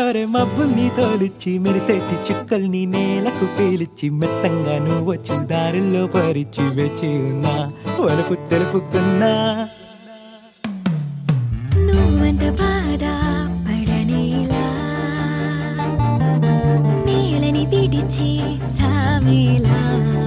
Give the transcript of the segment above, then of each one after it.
మాయోరే మబ్బుల్ని తోలిచ్చి మెరిసెట్టి చుక్కల్ని నేలకు పేలిచ్చి మెత్తంగా నువ్వు దారుల్లో పరిచి వేచి ఉన్నా వలుపు తెలుపుకున్నా నువ్వంత బాధ పడనేలా నేలని విడిచి సావేలా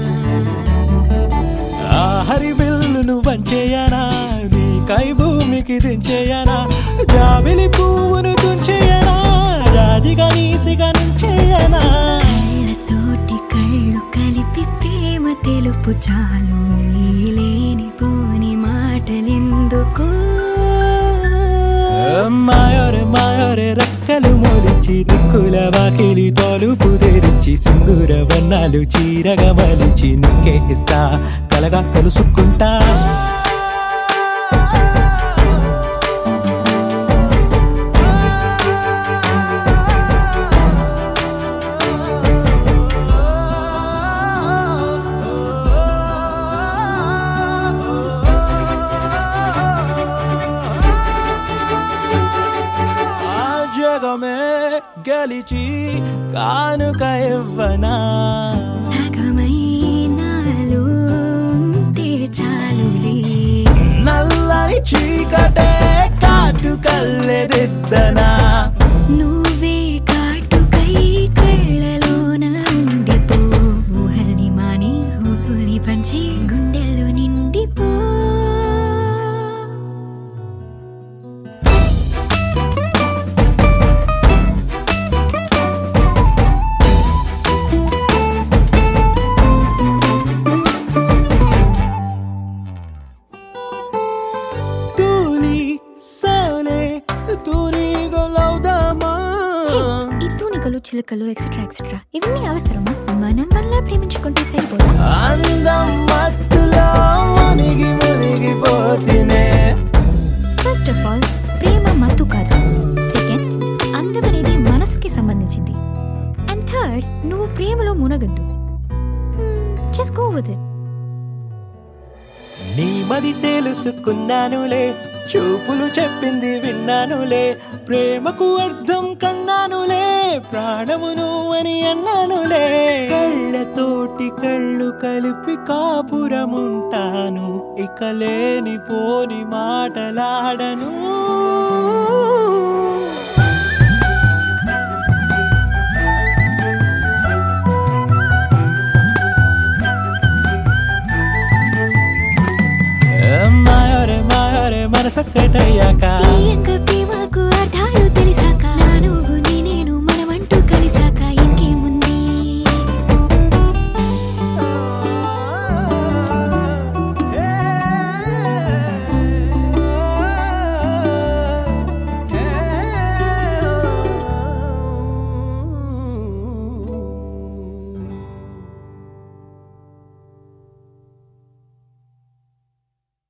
ఆ హరి విల్లును వంచేయనా నీకై భూమికి దించేయనా జాబిలి పువ్వును తుంచేయనా రాజిగా నీసిగా నుంచేయనా కళ్ళతోటి కళ్ళు కలిపి ప్రేమ తెలుపు చాలు ఈ లేని పోని మాటలెందుకు మాయోరే మాయోరే రెక్కలు మోలిచి దిక్కుల వాకిలి తలుపు తెరిచి సింధూర వర్ణాలు చీరగా మలిచి నీకే ఇస్తా కలగా కలుసుకుంటా జగమే గెలిచి కానుక ఇవ్వనా సగమై నాలో ఉంటే చాలులే నల్లని చీకటే కాటు కల్లెదిద్దనా నువ్వే కాటుకై కళ్ళలోన ఉండిపో ఊహల్ని మాని ఊసుల్ని పంచి గుండెల్లో నిండిపో ఈ తూనికలు చిలుకలు ఎక్సెట్రా ఎక్సెట్రా ఇవన్నీ అవసరమా మనం వల్ల ప్రేమించుకుంటే సరిపోదా అందం మత్తులో మునిగి మునిగిపోతినే ఫస్ట్ ఆఫ్ ఆల్ ప్రేమ మత్తు కాదు సెకండ్ అందం అనేది మనసుకి సంబంధించింది అండ్ థర్డ్ నువ్వు ప్రేమలో మునగద్దు జస్ట్ గో విత్ ఇట్ నీ మది తెలుసుకున్నానులే చూపులు చెప్పింది విన్నానులే ప్రేమకు అర్థం కన్నానులే ప్రాణము నువ్వని అన్నానులే కళ్ళతోటి కళ్ళు కలిపి కాపురముంటాను ఇక లేని పోని మాటలాడను మాయోరే మాయోరే మనసొక్కటయ్యాక